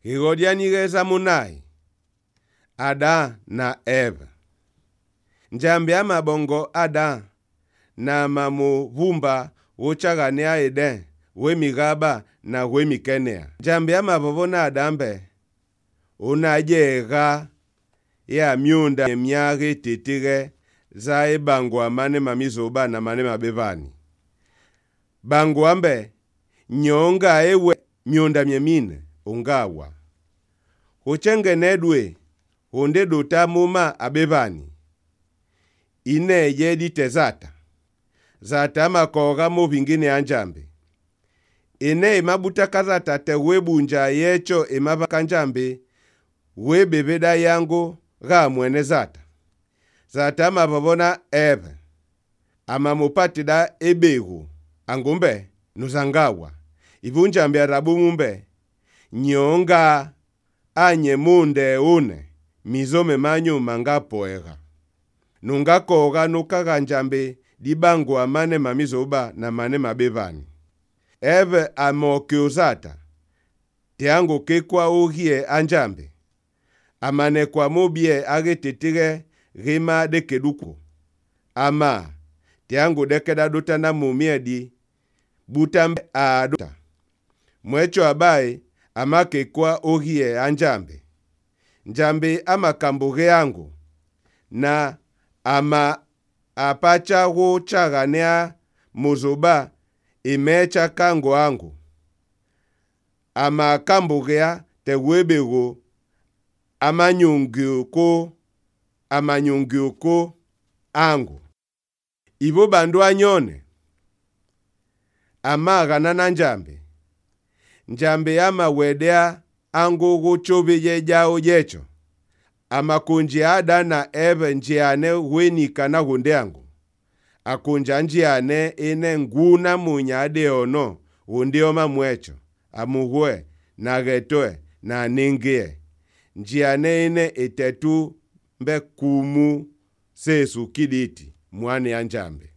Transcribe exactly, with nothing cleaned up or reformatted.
Igodianigeza munai Ada na Eva. Njambi ama bongo Ada na mamu vumba uchagania ede we migaba na we mikenea. Njambi ama bobona adambe unajega ya miunda miage titige za ebangwa mane mamizoba na mane mabevani. Bangwambe nyonga ewe miunda miemine ungawa. Huchenge nedwe hunde duta muma abevani. Ine yedi tezata. Zata makoga mo vingine anjambe. Ine imabuta kazata te webunja yecho imaba kanjambe webebeda yangu ga mwene zata. Zata mababona Eve. Ama mupatida ebegu. Angumbe nuzangawa. Ivunjambe arabu mumbe. Nyonga anye munde une. Mizome manyu mangapoega. Nungakoga nukaga njambe dibangu amane mamizoba na mane mabevani. Eve amokiozata. Tiango kekwa uhie anjambe. Amane kwa mobie agetetige rima dekeduko. Ama tiango dekeda dota na mumiedi butambe adota. Mwecho abai ama kekwa uhie anjambe. Njambe ama kambuge yangu. Na ama apacha wo chaganea muzoba imecha kango angu. Ama kambugea te webego ama nyungioko ama nyungioko angu. Ivo bandu anyone. Ama ganana njambe. Njambe ama wedea angu guchobe yejao yecho. Ama kunji Ada na Eve njiane weni kana hunde angu. Akunja njiane ine nguna munyade ono hunde oma mwecho. Amuhwe na getoe na ningie. Njiane ine etetu mbe kumu sesu kiditi mwane anjambe.